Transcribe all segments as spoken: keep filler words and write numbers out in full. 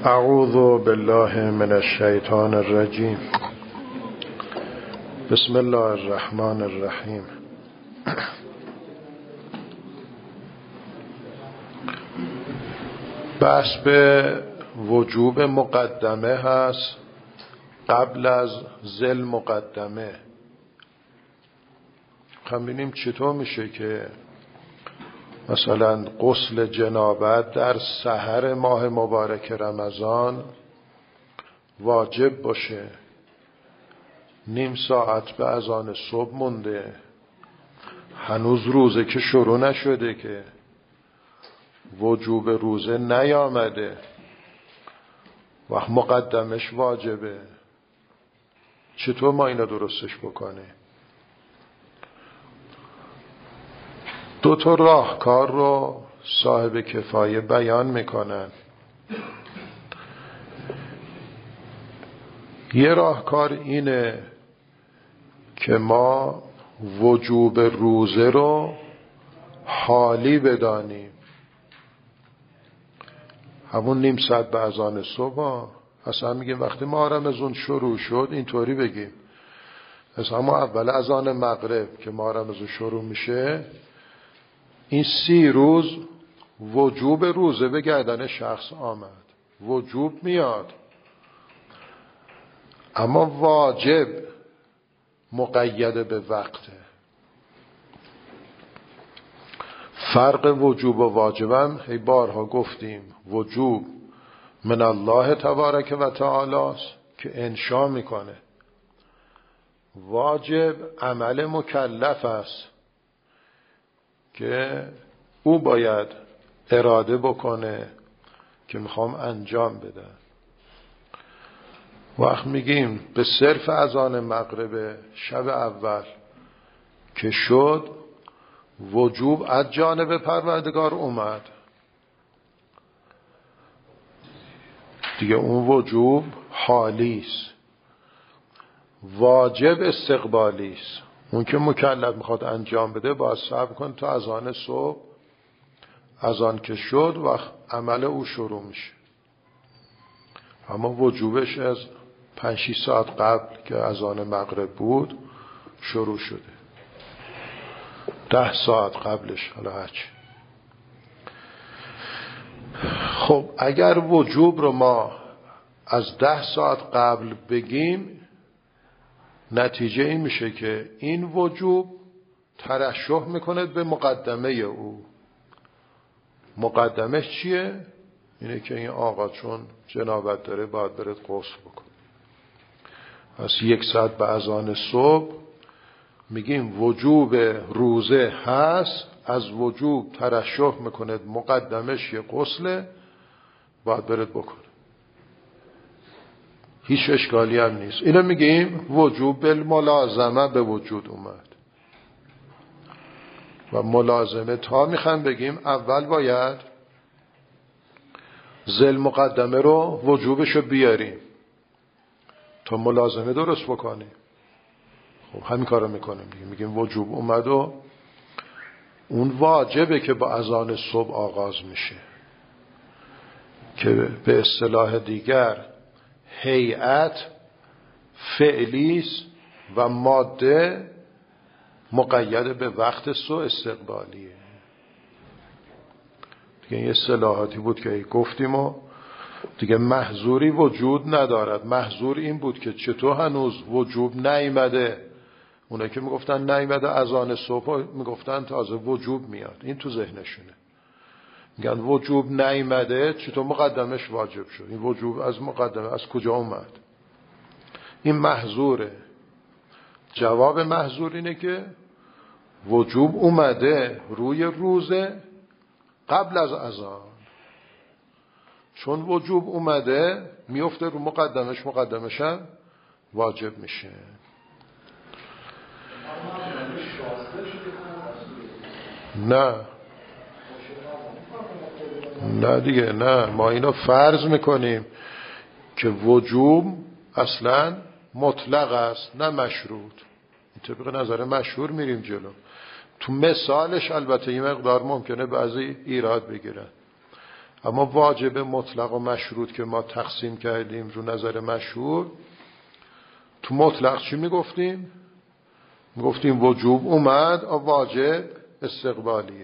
اعوذ بالله من الشیطان الرجیم. بسم الله الرحمن الرحیم. بحث به وجوب مقدمه هست قبل از ذل مقدمه. خواهیم ببینیم چطور میشه که مثلا غسل جنابت در سحر ماه مبارک رمضان واجب باشه، نیم ساعت به اذان صبح مونده، هنوز روزه که شروع نشده، که وجوب روزه نیامده و مقدمش واجبه. چطور ما اینا درستش بکنه؟ دو تا راهکار رو صاحب کفایه بیان میکنن. یه راهکار اینه که ما وجوب روزه رو حالی بدانیم، همون نیم ساعت به اذان صبح. اصلا میگیم وقتی ماه رمضان شروع شد اینطوری بگیم، اصلا همون اول اذان مغرب که ماه رمضان شروع میشه، این سی روز وجوب روزه به گردن شخص آمد، وجوب میاد، اما واجب مقید به وقته. فرق وجوب و واجبم هی بارها گفتیم. وجوب من الله تبارک و تعالی است که انشا میکنه، واجب عمل مکلف است که او باید اراده بکنه که میخوام انجام بدم. وقت میگیم به صرف اذان مغرب شب اول که شد، وجوب از جانب پروردگار اومد دیگه، اون وجوب حالی است. واجب استقبالی است، اون که مکلف میخواد انجام بده باید صبر کن تا اذان صبح، اذان که شد وقت عمل او شروع میشه. اما وجوبش از پنج شش ساعت قبل که اذان مغرب بود شروع شده، ده ساعت قبلش، حالا هرچی. خب اگر وجوب رو ما از ده ساعت قبل بگیم، نتیجه این میشه که این وجوب ترشح میکنه به مقدمه او. مقدمه چیه؟ اینه که این آقا چون جنابت داره باید برد غسل بکن. از یک ساعت به اذان صبح میگیم وجوب روزه هست، از وجوب ترشح میکنه مقدمش یه غسله، باید برد بکن، هیچ اشکالی هم نیست. اینو میگیم وجوب بالملازمه به وجود اومد. و ملازمه تا میخوایم بگیم اول باید ذل مقدمه رو وجوبشو بیاریم تا ملازمه درست بکنیم. خب همین کارو میکنیم دیگه، میگیم وجوب اومد و اون واجبه که با اذان صبح آغاز میشه، که به اصطلاح دیگر هیئت فعلیست و ماده مقید به وقت سو استقبالیه. دیگه این اصطلاحاتی بود که گفتیم و دیگه محظوری وجود ندارد. محظور این بود که چطور هنوز وجوب نیامده. اونایی که میگفتن نیامده اذان صبح میگفتن تازه وجوب میاد، این تو ذهنشونه. میگن وجوب نیامده، چطور مقدمش واجب شد؟ این وجوب از مقدمه از کجا اومد؟ این محظوره. جواب محظور اینه که وجوب اومده روی روزه قبل از اذان. چون وجوب اومده میفته رو مقدمش، مقدمش هم واجب میشه. نه نه دیگه، نه، ما اینو فرض میکنیم که وجوب اصلا مطلق است نه مشروط. طبق نظر مشهور میریم جلو. تو مثالش البته این مقدار ممکنه بعضی ایراد بگیرن، اما واجب مطلق و مشروط که ما تقسیم کردیم رو نظر مشهور، تو مطلق چی میگفتیم؟ میگفتیم وجوب اومد، واجب استقبالیه.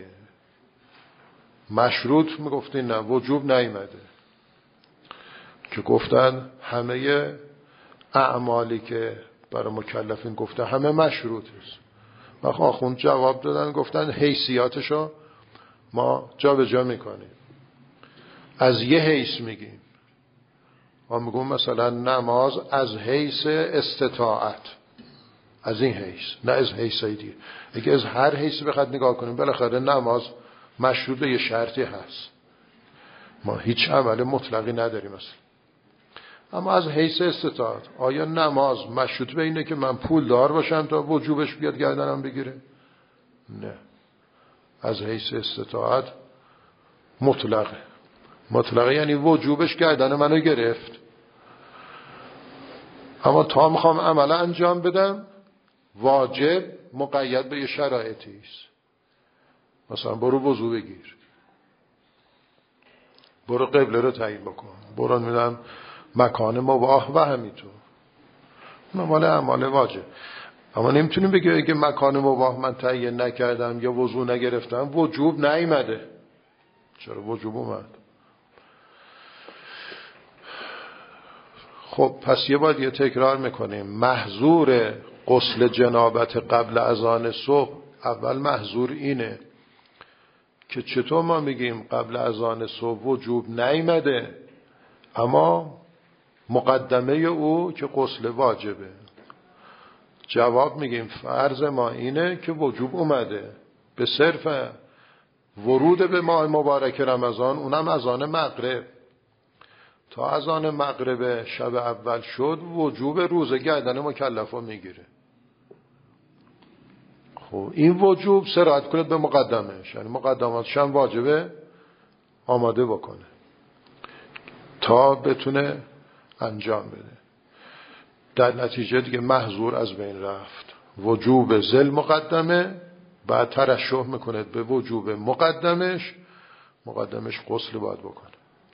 مشروط میگفتیم نه، وجوب نیامده، که گفتن همه اعمالی که برای مکلفین گفته همه مشروط است. و آخوند جواب دادن گفتن حیثیاتشو ما جا به جا میکنیم، از یه حیث میگیم. ما میگیم مثلا نماز از حیث استطاعت، از این حیث، نه از حیث دیگه. اگه از هر حیث بخواد نگاه کنیم بالاخره نماز مشروط به یه شرطی هست. ما هیچ عمل مطلقی نداریم اصلا. اما از حیث استطاعت، آیا نماز مشروط به اینه که من پول دار باشم تا وجوبش بیاد گردنم بگیره؟ نه، از حیث استطاعت مطلقه. مطلقه یعنی وجوبش گردن منو گرفت، اما تا میخوام عمل انجام بدم واجب مقید به یه شرایطی است. مثلا برو وضو بگیر، برو قبله رو تعیین بکن، برو میدم مکان مباح و همینطور. مال اعمال واجب. اما نمیتونیم بگیم اگه مکان مباح من تعیین نکردم یا وضو نگرفتم وجوب نیامده. چرا وجوب اومد؟ خب پس یه بار یه تکرار میکنیم. محظور غسل جنابت قبل اذان صبح، اول محظور اینه که چطور ما میگیم قبل اذان صبح وجوب نیامده، اما مقدمه او که غسل واجبه. جواب میگیم فرض ما اینه که وجوب اومده به صرف ورود به ماه مبارک رمضان، اونم اذان مغرب. تا اذان مغرب شب اول شد وجوب روزه گردن مکلفا میگیره. خب این وجوب سرایت کنه به مقدمش، یعنی مقدماتش هم واجبه آماده بکنه تا بتونه انجام بده. در نتیجه دیگه محظور از بین رفت. وجوب ذل مقدمه، بعد ترشح میکنه به وجوب مقدمش، مقدمش غسل باید بکنه.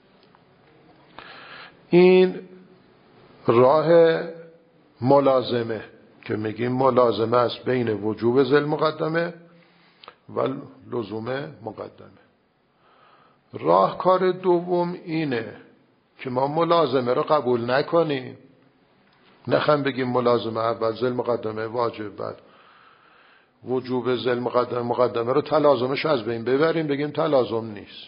این راه ملازمه که میگیم ملازمه است بین وجوب ذل مقدمه و لزوم مقدمه. راهکار دوم اینه که ما ملازمه رو قبول نکنیم، نخوایم بگیم ملازمه اول ذل مقدمه واجب، بعد وجوب ذل مقدمه مقدمه رو تلازمش از بین ببریم بگیم تلازم نیست،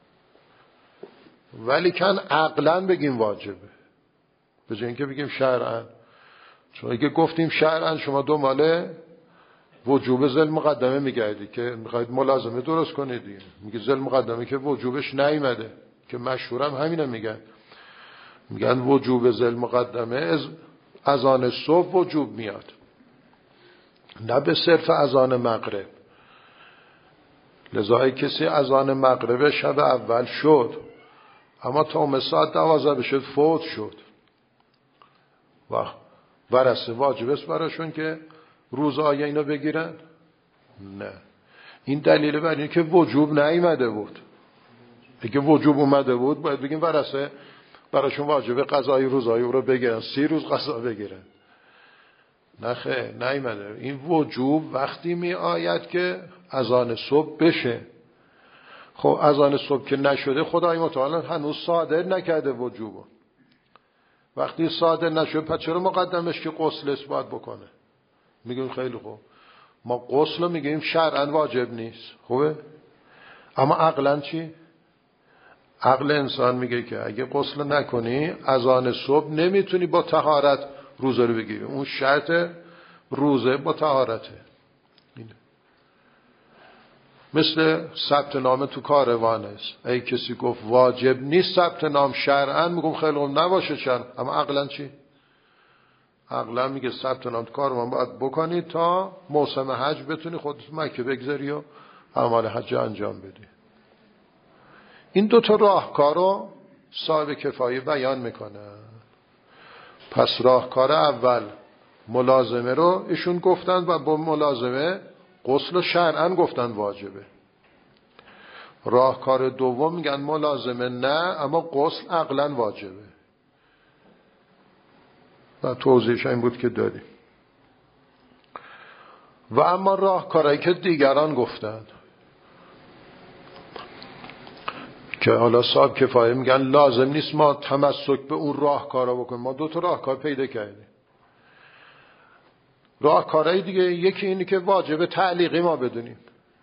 ولی کن عقلاً بگیم واجبه به جای اینکه بگیم شرعاً. چون اگه گفتیم شرعاً شما دنبال وجوب ذل مقدمه میگردی که میخواید ملازمه درست کنید دیگه. میگه ذل مقدمه که وجوبش نیامده، که مشهورم همینه میگن، میگن وجوب ذل مقدمه از اذان صبح وجوب میاد، نه به صرف اذان مغرب. لذا کسی اذان مغرب شب اول شد اما تا اون ساعت دوازده بشد فوت شد، وقت ورثه واجب است براشون که روز آیه اینو بگیرن؟ نه. این دلیل بر اینه که وجوب نیامده بود. اگه وجوب اومده بود باید بگیم ورثه براشون واجب قضای روزای او رو بگیرن، سی روز قضا بگیرن. نه خیر، نیامده. این وجوب وقتی می آید که اذان صبح بشه. خب اذان صبح که نشده خدای متعال هنوز صادر نکرده وجوبو. وقتی صادر نشد پس چرا مقدمش که غسل اثبات بکنه؟ میگیم خیلی خوب، ما غسل رو میگیم شرعاً واجب نیست، خوبه؟ اما عقلاً چی؟ عقل انسان میگه که اگه غسل نکنی اذان صبح نمیتونی با طهارت روزه رو بگیری. اون شرط روزه با طهارته. اینه. مثل ثبت نام تو کاروان است. اگه کسی گفت واجب نیست ثبت نام شرعاً، میگم خیلی خوب نباشه شرعاً، اما عقلاً چی؟ عقلاً میگه ثبت نام تو کاروان باید بکنی تا موسم حج بتونی خودت مکه بگذاری و اعمال حج انجام بدی. این دو تا راهکارو صاحب کفایه بیان میکنه. پس راهکار اول ملازمه رو ایشون گفتن و با ملازمه غسل شرعاً گفتن واجبه. راهکار دوم میگن ملازمه نه، اما غسل عقلاً واجبه و توضیحش این بود که دادیم. و اما راهکارهایی که دیگران گفتند که حالا صاحب کفایه میگن لازم نیست ما تمسک به اون راهکارا بکنیم، ما دو تا راهکار پیدا کردیم. راهکارهای دیگه یکی اینه که واجب تعلیقی ما بدونیم.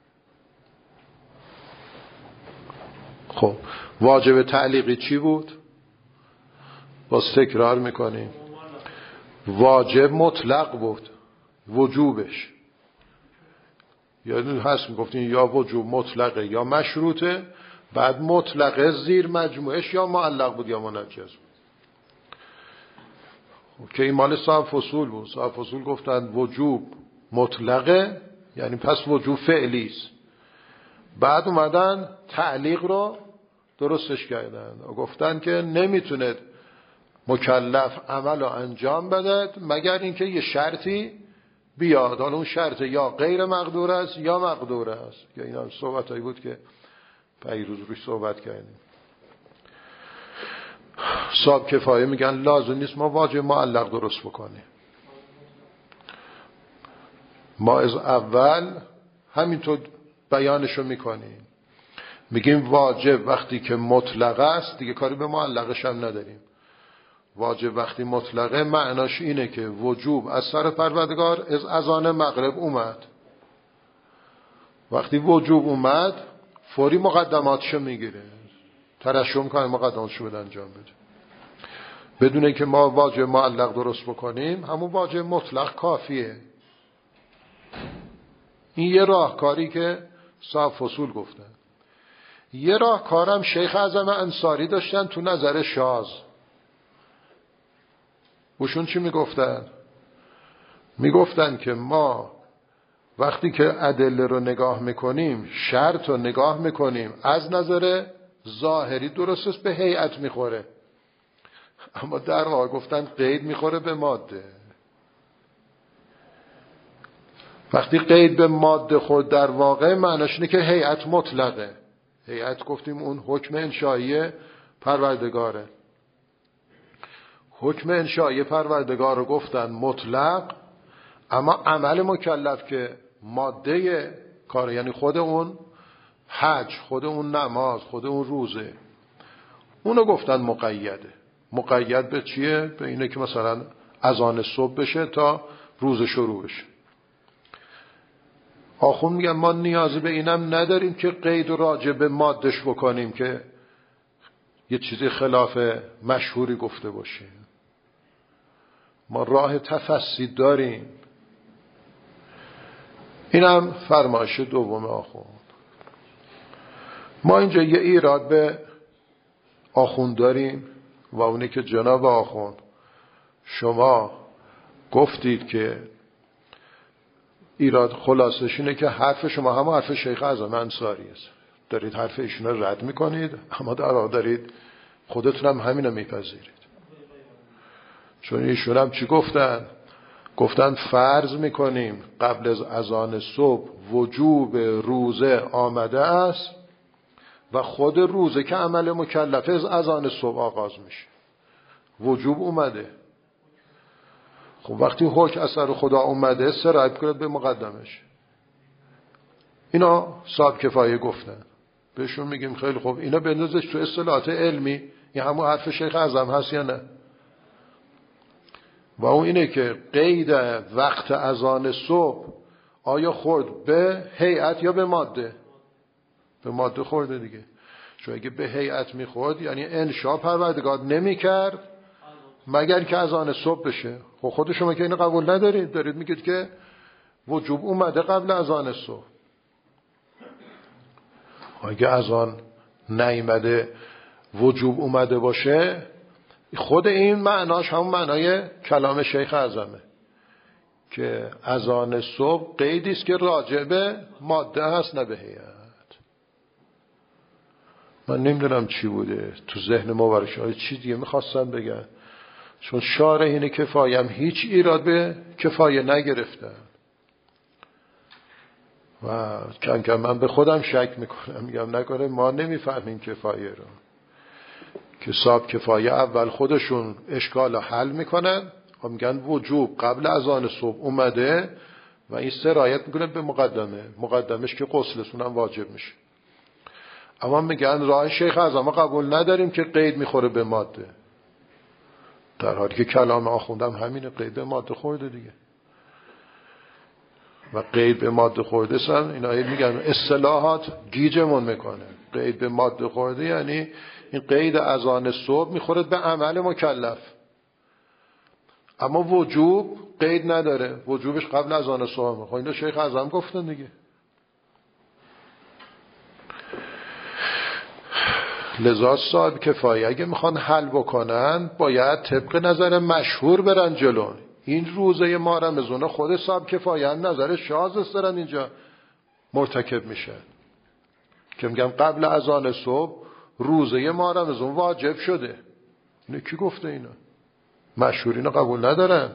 خب واجب تعلیقی چی بود؟ باز تکرار میکنیم، واجب مطلق بود وجوبش، یعنی هست میگفتین یا وجوب مطلقه یا مشروطه، بعد مطلقه زیر مجموعش یا معلق بود یا منجز بود که این مال صاحب فصول بود. صاحب فصول گفتن وجوب مطلقه، یعنی پس وجوب فعلی است. بعد اومدن تعلیق رو درستش کردن و گفتن که نمیتونه مکلف عمل رو انجام بده مگر اینکه یه شرطی بیاد. حالا اون شرط یا غیر مقدور است یا مقدور است، که این هم صحبت هایی بود که پیروز روش صحبت کردیم. صاحب کفایه میگن لازم نیست ما واجب معلق درست بکنیم، ما از اول همینطور بیانشو میکنیم، میگیم واجب وقتی که مطلق است دیگه کاری به معلقش هم نداریم. واجب وقتی مطلقه معناش اینه که وجوب از سر پروردگار از اذان مغرب اومد، وقتی وجوب اومد فوری مقدماتشو میگیره، ترشم کنه مقدماتشو بده انجام بده، بدون اینکه ما واجب معلق درست بکنیم. همون واجب مطلق کافیه. این یه راهکاری که صاحب فصول گفتن. یه راهکارم شیخ اعظم انصاری داشتن تو نظر شاذ. وشون چی میگفتن؟ میگفتن که ما وقتی که ادله رو نگاه میکنیم، شرط رو نگاه میکنیم، از نظر ظاهری درست است به هیئت میخوره، اما در واقع گفتن قید میخوره به ماده. وقتی قید به ماده خود در واقع معناش اینه که هیئت مطلقه. هیئت گفتیم اون حکم انشایی پروردگاره. حکم انشایی پروردگار رو گفتن مطلق، اما عمل مکلف که ماده کار، یعنی خود اون حج، خود اون نماز، خود اون روزه، اونو گفتن مقیده. مقید به چیه؟ به اینه که مثلا اذان صبح بشه تا روز شروع بشه. آخون میگن ما نیازی به اینم نداریم که قید راجع به مادهش بکنیم که یه چیزی خلاف مشهوری گفته باشه. ما راه تفصیل داریم. اینم فرمایش دوم آخوند. ما اینجا یه ایراد به آخوند داریم و اونه که جناب آخوند شما گفتید که ایراد خلاصش اینه که حرف شما هم حرف شیخ اعظم انصاری است، دارید حرف ایشون رو رد میکنید، اما در واقع دارید خودتون هم همین رو میپذیرید. چون ایشون هم چی گفتن؟ گفتن فرض میکنیم قبل از اذان صبح وجوب روزه آمده است و خود روزه که عمل مکلفه از اذان صبح آغاز میشه، وجوب اومده. خب وقتی حکم اثر خدا اومده سرایت کنید به مقدمش. اینا صاحب کفایه گفتن، بهشون میگیم خیلی خوب اینا بندازش تو اصطلاحات علمی، این همون حرف شیخ اعظم هست یا نه؟ و اون اینه که قید وقت اذان صبح آیا خورد به هیئت یا به ماده؟ به ماده خورده دیگه. چون اگه به هیئت میخورد یعنی انشا پروردگار نمیکرد مگر که اذان صبح بشه. خب خود شما که اینو قبول ندارید، دارید میگید که وجوب اومده قبل اذان صبح. اگه اذان نیامده وجوب اومده باشه، خود این معناش همون معنای کلام شیخ اعظمه که اذان صبح قیدی است که راجع به ماده هست نه به هیئت. من نمیدونم چی بوده تو ذهن مبارکای چی دیگه میخواستم بگم، چون شارحین کفایم هیچ ایراد به کفایه نگرفتن. و کم کم من به خودم شک میکنم، میگم نکنه ما نمیفهمیم کفایه رو، که صاحب کفایه اول خودشون اشکال رو حل میکنن و میگن وجوب قبل از آن صبح اومده و این سرایت میکنه به مقدمه، مقدمش که غسلشون هم واجب میشه. اما میگن راه شیخ اعظم قبول نداریم که قید میخوره به ماده، در حالی که کلام آخوندم همینه، قید به ماده خورده دیگه. و قید به ماده خورده سن اینا میگن اصطلاحات گیجمون میکنه. قید به ماده خورده یعنی این قید از آن صبح میخوره به عمل مکلف، اما وجوب قید نداره، وجوبش قبل از آن صبح. خب اینو شیخ اعظم گفتن دیگه. لذا صاحب کفایه اگه میخوان حل بکنن باید طبق نظر مشهور برن جلو. این روزه ما رمضان خود صاحب کفایه نظر شاذ استرن اینجا مرتکب میشن که میگم قبل از آن صبح روزه ما رمضان واجب شده. اینو کی گفته؟ اینا مشهورینو قبول ندارن.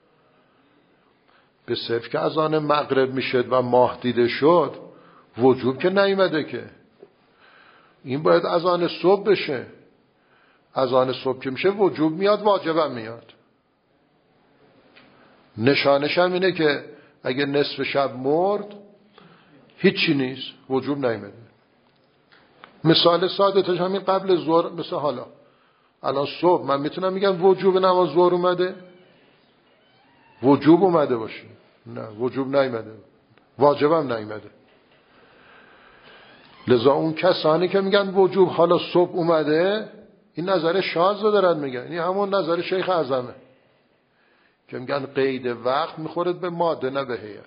به صرف که از آن مغرب میشد و ماه دیده شد وجوب که نیامده که، این باید از آن صبح بشه. از آن صبح که میشه وجوب میاد، واجبم میاد. نشانش هم اینه که اگه نصف شب مرد هیچی نیست، وجوب نیامده. مثال ساده تاش همین قبل ظهر، مثل حالا الان صبح من میتونم میگم وجوب نماز ظهر اومده، وجوب اومده باشه، نه وجوب نیامده، واجبم نیامده. لذا اون کسانی که میگن وجوب حالا صبح اومده، این نظر شاذ رو دارن میگن. این همون نظر شیخ اعظمه که میگن قید وقت میخورد به ماده نه به هیئت.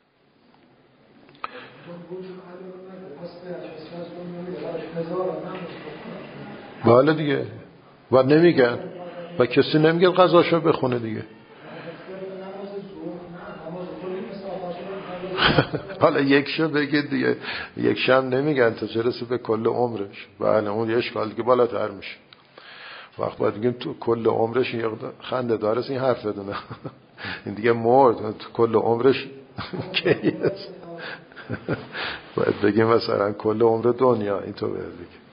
بله دیگه، و نمیگن و کسی نمیگه قضاشو بخونه دیگه. حالا یکشو بگید دیگه، یکشو هم نمیگن تا چه رسه به کل عمرش. بله اون یه اشکال دیگه بالاتر میشه. وقت باید بگیم تو کل عمرش خنده داره این حرف بدونه. این دیگه مرد، تو کل عمرش کی است؟ باید بگیم مثلا کل عمر دنیا، این تو باید بگیم.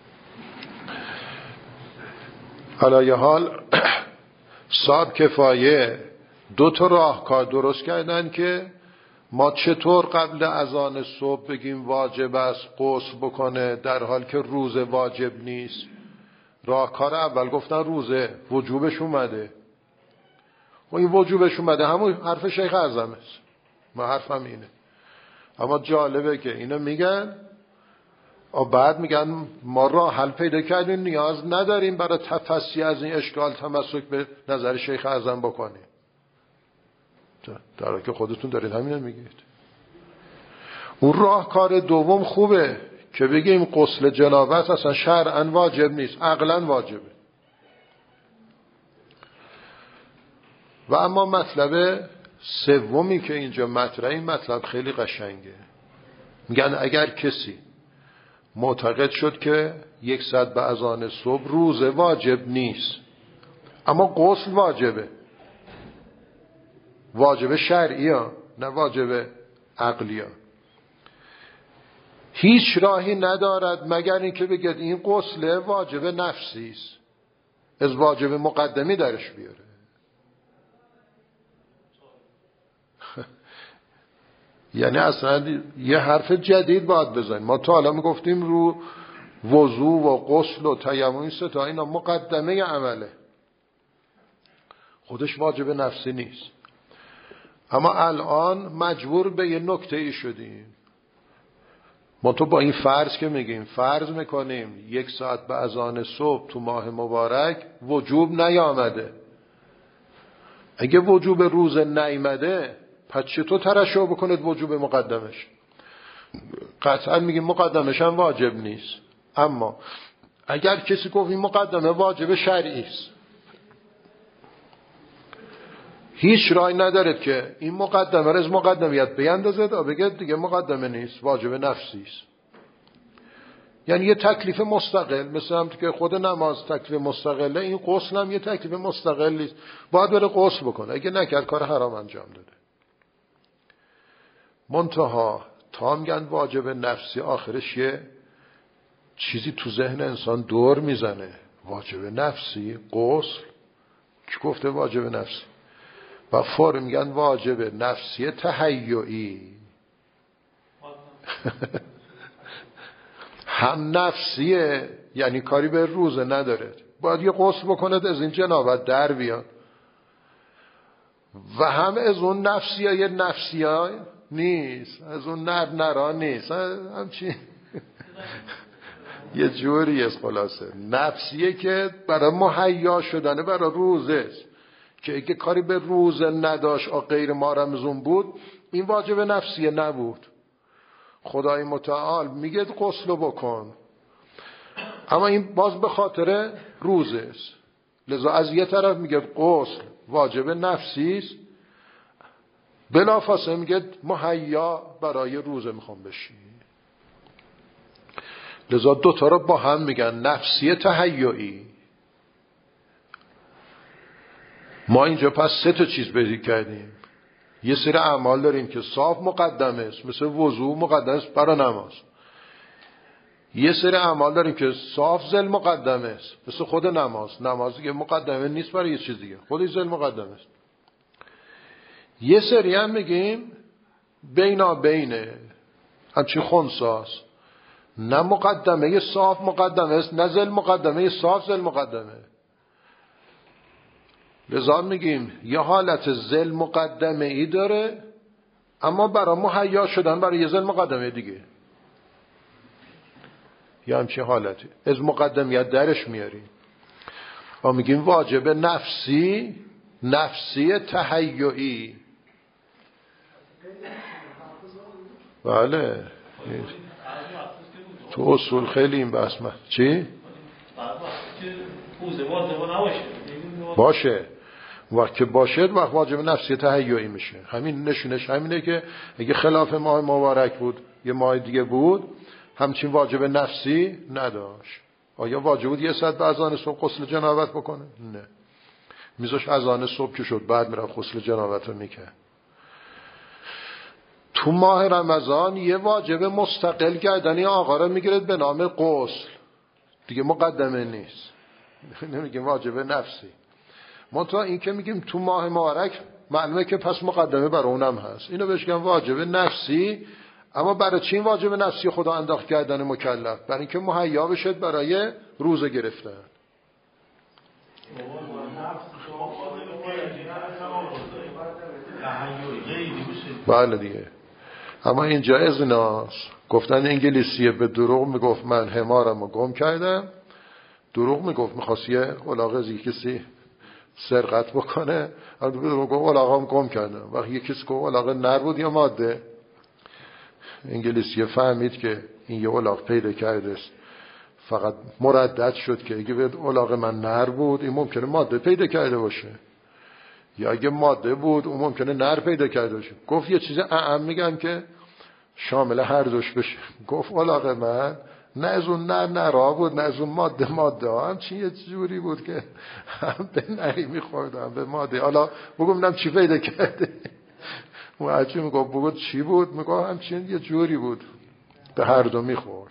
حالا یه حال صاحب کفایه دو تا راهکار درست کردن که ما چطور قبل اذان صبح بگیم واجب است غسل بکنه در حال که روزه واجب نیست. راهکار اول گفتن روزه وجوبش اومده و این وجوبش اومده همون حرف شیخ اعظم است، ما حرفم اینه. اما جالبه که اینا میگن و بعد میگن ما راه حل پیدا کردیم، نیاز نداریم برای تفسیر از این اشکال تمسک به نظر شیخ اعظم بکنیم، در حالی که خودتون دارید همین میگید. اون راهکار دوم خوبه که بگیم غسل جنابت اصلا شرعاً واجب نیست، عقلاً واجبه. و اما مطلب سومی که اینجا مطرحه، این مطلب خیلی قشنگه. میگن اگر کسی معتقد شد که یک ساعت به اذان صبح روزه واجب نیست اما غسل واجبه، واجب شرعی ها نه واجب عقلی ها، هیچ راهی ندارد مگر اینکه بگید این غسل واجب نفسی است، از واجب مقدمی درش بیاره. یعنی اصلا یه حرف جدید باید بزنیم. ما تا حالا میگفتیم رو وضو و غسل و تیمم این سه تا اینا مقدمه عمله، خودش واجب نفسی نیست. اما الان مجبور به یه نکته ای شدیم. ما تو با این فرض که میگیم فرض میکنیم یک ساعت به اذان صبح تو ماه مبارک وجوب نیامده. اگه وجوب روز نیامده پس چطور ترشح بکنید وجوب مقدمش؟ قطعا میگیم مقدمش هم واجب نیست. اما اگر کسی گفت این مقدمه واجب شرعی است، هیچ راهی ندارد که این مقدمه را از مقدمیت بیندازد و بگید دیگه مقدمه نیست، واجب نفسی است. یعنی یه تکلیف مستقل، مثل هم که خود نماز تکلیف مستقله، این غسل هم یه تکلیف مستقلی است، باید بره غسل بکنه، اگه نکرد کار حرام انجام داده. منتها تا میگن واجب نفسی آخرش یه چیزی تو ذهن انسان دور میزنه. واجب نفسی غسل، کی گفته واجب نفسی؟ و فور میگن واجب نفسی تهیعی. هم نفسیه یعنی کاری به روزه نداره، باید یه غسل بکند از این جنابت در بیاد، و هم از اون نفسیه یه نفسیه نیست، از اون نر نرا نیست، همچین یه جوری از خلاصه نفسیه که برای مهیا شدنه برای روزه است، که اگه کاری به روزه نداشت آ غیر ما رمزون بود این واجب نفسیه نبود. خدای متعال میگه غسل بکن، اما این باز به خاطر روزه است، لذا از یه طرف میگه غسل واجب نفسی است، بلافاصله میگه مهیا برای روزه میخوام بشی. لذا دوتا رو با هم میگن نفسی تهیعی. ما اینجا پس سه تا چیز بازی کردیم. یه سری اعمال داریم که صاف مقدمه است، مثل وضو مقدمه است برای نماز. یه سری اعمال داریم که صاف ذل مقدمه است، مثل خود نماز. نماز دیگه مقدمه نیست برای یه چیز دیگه، خودش ذل مقدمه است. یه سری هم میگیم بینا بینه، همچین خنثاست، نه مقدمه صاف مقدمه است، نه ذل مقدمه صاف ذل مقدمه. لذا میگیم یه حالت ذل مقدمه ای داره، اما برای مهیا شدن برای یه ذل مقدمه دیگه، یا همچین حالتی از مقدمیت درش میاریم و میگیم واجب نفسی، نفسی تهیعی. بله تو اصول خیلی این بحث من چی؟ باشه وقت که باشه وقت واجب نفسی تهیعی میشه. همین نشونش همینه که اگه خلاف ماه مبارک بود یه ماه دیگه بود همچین واجب نفسی نداشت. آیا واجب بود یه ساعت به اذان صبح غسل جنابت بکنه؟ نه، میذاش اذان صبح که شد بعد میرفت غسل جنابت رو میکرد. تو ماه رمضان یه واجب مستقل گردنی آقا رو میگیرد به نام غسل، دیگه مقدمه نیست، نمیگیم واجب نفسی. منتها این که میگیم تو ماه مبارک معلومه که پس مقدمه برای اونم هست، اینو بهش میگن واجب نفسی. اما برای چی واجب نفسی خدا انداخت کردن مکلف؟ برای اینکه مهیا بشد برای روزه گرفتن. بله دیگه. اما این جایز ناست. گفتن انگلیسیه به دروغ میگفت من حمارم رو گم کردم، دروغ میگفت میخواست یه الاغه زی کسی سرقت بکنه، اما به دروغ گفت الاغه هم گم کردم. وقتی یه کسی گفت الاغه نر بود یا ماده، انگلیسیه فهمید که این یه الاغ پیدا کرده است، فقط مردد شد که اگه به الاغه من نر بود این ممکنه ماده پیدا کرده باشه، یا اگه ماده بود اون ممکنه نر پیدا کرده باشه. گفت یه چیز اعم میگم که شامل هر دوش بشه. گفت الاغه من نه از اون نر نرا بود نه از اون ماده ماده، هم چی یه جوری بود که هم به نری میخوردم به ماده. حالا بگم چی پیدا کرده؟ موجه میگفت بگو چی بود؟ میگفت همچین یه جوری بود به هر دو میخورد.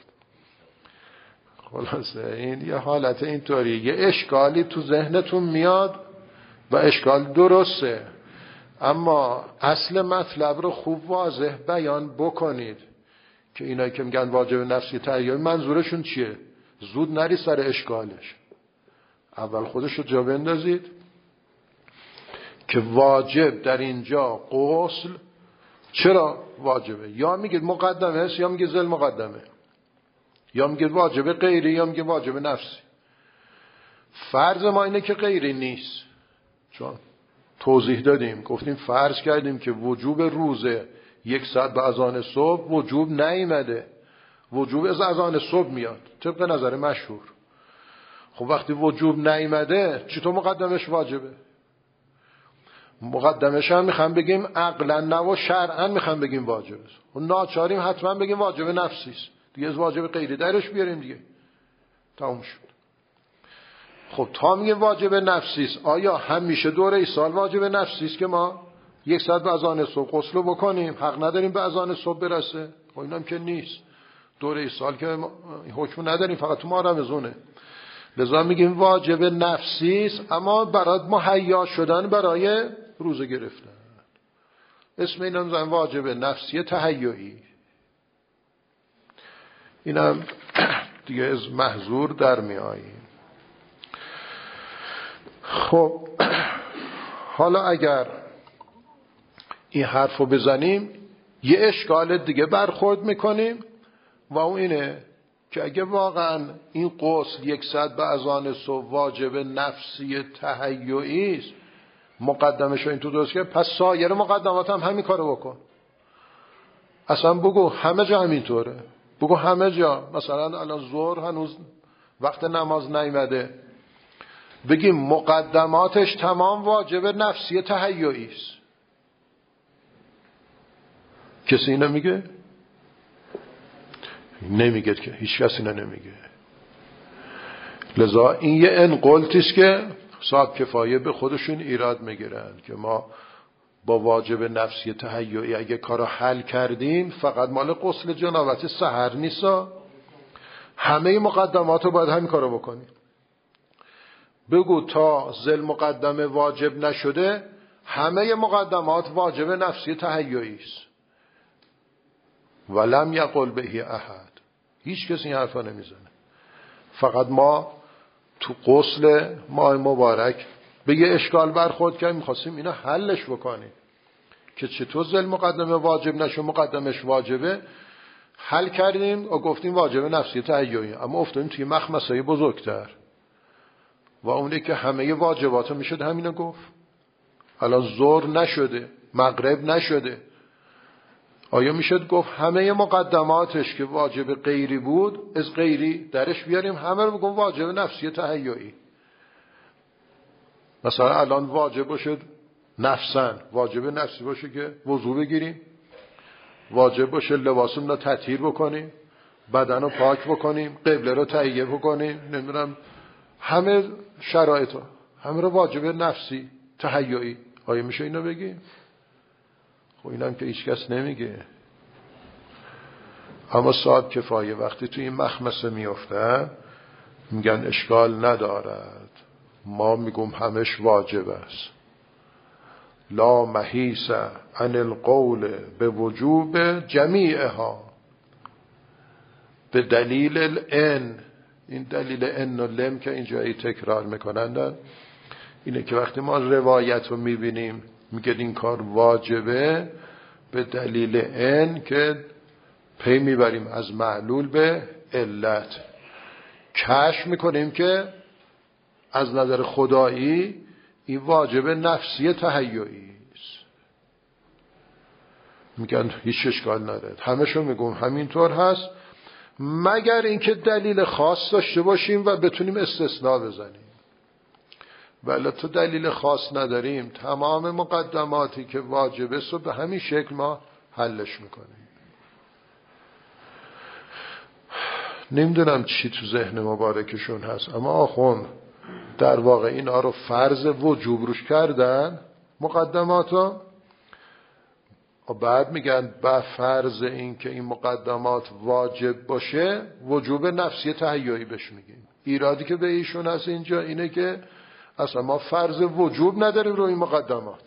خلاصه این یه حالت اینطوری، یه اشکالی تو ذهنتون میاد و اشکال درسته، اما اصل مطلب رو خوب واضح بیان بکنید که اینایی که میگن واجب نفسی تهیعی منظورشون چیه. زود نری سر اشکالش، اول خودش رو جا بندازید که واجب در اینجا غسل چرا واجبه. یا میگید مقدمه است یا میگید ذل مقدمه، یا میگید واجب غیری یا میگید واجب نفسی. فرض ما اینه که غیری نیست، چون توضیح دادیم گفتیم فرض کردیم که وجوب روزه یک ساعت به اذان صبح وجوب نیامده، وجوب از اذان صبح میاد طبق نظر مشهور. خب وقتی وجوب نیامده چطور مقدمش واجبه؟ مقدمش هم میخوام بگیم عقلا نه و شرعا میخوام بگیم واجبه، و ناچاریم حتما بگیم واجب نفسی است دیگه، از واجب غیری درش بیاریم دیگه، تموم شد. خب تا میگه واجب نفسی است، آیا همیشه دوره سال واجب نفسی است که ما یک ساعت به اذان صبح غسل بکنیم؟ حق نداریم به اذان صبح برسه؟ خب اینم که نیست، دوره سال که حکم نداریم، فقط تو ما رمضونه. لذا میگیم واجب نفسی است، اما برات مهیا شدن برای روزه گرفتن. اسم اینا میذارن واجب نفسی تهیعی. اینم دیگه از محظور در می آییم. خب حالا اگر این حرفو بزنیم یه اشکال دیگه برخورد میکنیم و اون اینه که اگه واقعا این غسل یک ساعت به اذان صبح واجب نفسی تهیعی است، مقدمش رو این تو درست کرد، پس سایر مقدمات هم همین کارو بکن. اصلا بگو همه جا همینطوره، بگو همه جا. مثلا الان ظهر هنوز وقت نماز نیامده، بگیم مقدماتش تمام واجب نفسی تهیعی است. کسی اینو میگه؟ نمیگه که، هیچ کسی اینو نمیگه. لذا این یه انقلتیست که صاحب کفایه به خودشون ایراد میگیرن که ما با واجب نفسی تهیعی اگه کارو حل کردیم فقط مال غسل جنابت سحر نیستا، همه مقدمات رو باید همین کارو بکنیم. بگو تا ذل مقدمه واجب نشده همه مقدمات واجب نفسی تهیعی است. ولم یقل بهی احد، هیچ کسی این حرفا نمیزنه. فقط ما تو غسل ماه مبارک به یه اشکال برخورد کردیم، می‌خواستیم اینا حلش بکنیم که چطور ذل مقدمه واجب نشه مقدمش واجبه. حل کردیم و گفتیم واجب نفسی تهیعی، اما افتادیم توی مخمسه بزرگتر و اونه که همه واجباتو میشد همینو گفت. الان ظهر نشده، مغرب نشده، آیا میشد گفت همه مقدماتش که واجب غیری بود از غیری درش بیاریم همه رو بگم واجب نفسی تهیعی؟ مثلا الان واجب باشه نفسن، واجب نفسی باشه که وضو بگیریم، واجب باشه لباسمون رو تطهیر بکنیم، بدن رو پاک بکنیم، قبله رو تهیه بکنیم، نمیدونم همه شرایط رو، همه رو واجب نفسی تهیعی. آیا میشه اینو بگیم؟ خب اینم که هیچ کس نمیگه. اما صاحب کفایه وقتی توی این مخمسه میفته میگن اشکال ندارد، ما میگم همش واجب است. لا محیص عن القول به وجوب جمیعها به دلیل الان. این دلیل ان و لم که اینجایی تکرار میکنندن اینه که وقتی ما روایت رو میبینیم میگه این کار واجبه به دلیل ان که پی میبریم از معلول به علت، کشف میکنیم که از نظر خدایی این واجب نفسی تهیعی است. میگن هیچ اشکال نداره، همشون میگم همینطور هست، مگر اینکه دلیل خاص داشته باشیم و بتونیم استثناء بزنیم. ولی تو دلیل خاص نداریم، تمام مقدماتی که واجبه رو به همین شکل ما حلش میکنیم. نمیدونم چی تو ذهن مبارکشون هست، اما آخون در واقع اینا رو فرض وجوب روش کردن مقدماتو، و بعد میگن با فرض این که این مقدمات واجب باشه وجوب نفسی تهیعی بهش میگیم. ایرادی که به ایشون هست اینجا اینه که اصلا ما فرض وجوب نداریم روی این مقدمات.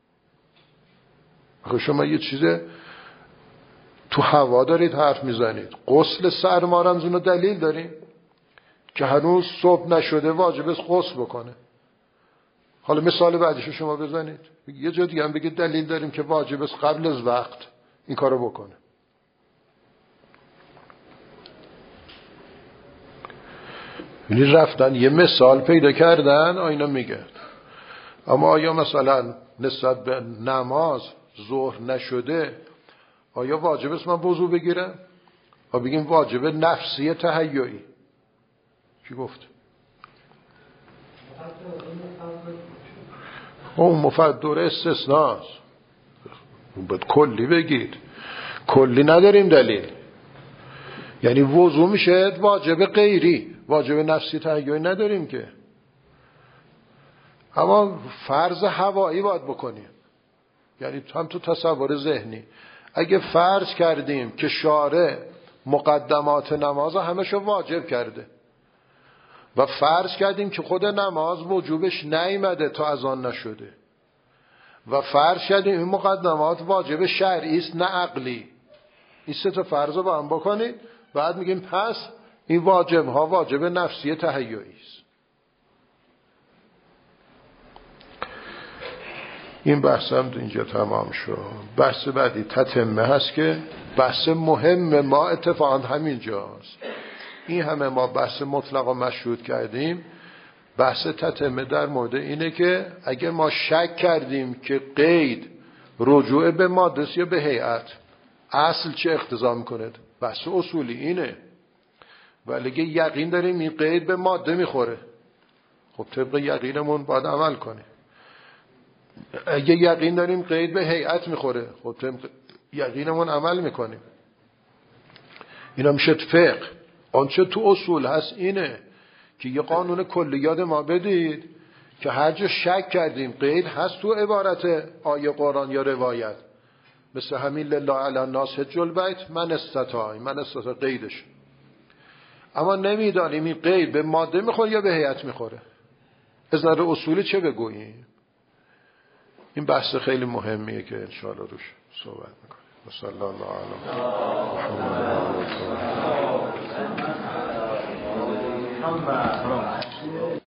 آخه شما یه چیز تو هوا دارید حرف میزنید، غسل سرما رمزون دلیل داریم که هنوز صبح نشده واجب است غسل بکنه. حالا مثال بعدیشو شما بزنید، یه جا دیگه هم بگید دلیل داریم که واجب است قبل از وقت این کارو بکنه. یعنی رفتن یه مثال پیدا کردن آینا میگه. اما آیا مثلا نسبت به نماز ظهر نشده آیا واجب است من وضو بگیرم؟ و بگیم واجب نفسی تهیعی. چی گفت؟ اون مفدور استثناست، باید کلی بگید. کلی نداریم دلیل، یعنی وضو میشه واجب غیری، واجب نفسی تهیعی نداریم که. اما فرض هوایی باید بکنیم، یعنی هم تو تصور ذهنی اگه فرض کردیم که شارع مقدمات نماز همشو واجب کرده و فرض کردیم که خود نماز وجوبش نیامده تا اذان نشده و فرض کردیم این مقدمات واجب شرعی است نه عقلی، این سه تا فرض رو با هم بکنید، بعد میگیم پس این واجب ها واجب نفسی تهیئی است. این بحثم اینجا تمام شد. بحث بعدی تتمه هست که بحث مهم ما اتفاقا همینجاست. این همه ما بحث مطلق و مشروط کردیم، بحث تتمه در مورد اینه که اگه ما شک کردیم که قید رجوع به ماده یا به هیئت اصل چه اقتضا میکنه، بحث اصولی اینه. ولی اگه یقین داریم این قید به ماده میخوره، خب طبق یقینمون باید عمل کنیم. اگه یقین داریم قید به هیئت میخوره، خب طبق یقینمون عمل میکنیم. اینا میشه فقه. آنچه تو اصول هست اینه که یه قانون کلی یاد ما بدید که هر جا شک کردیم قید هست تو عبارت آیه قرآن یا روایت، مثل همین لله علی الناس حج البیت من استطاع، من استطاع قیدش، اما نمیدانیم این قید به ماده میخوره یا به هیئت میخوره، از نظر اصولی چه بگوییم؟ این بحث خیلی مهمیه که انشاءالله روش صحبت میکنیم. صلی الله علیه و محمد.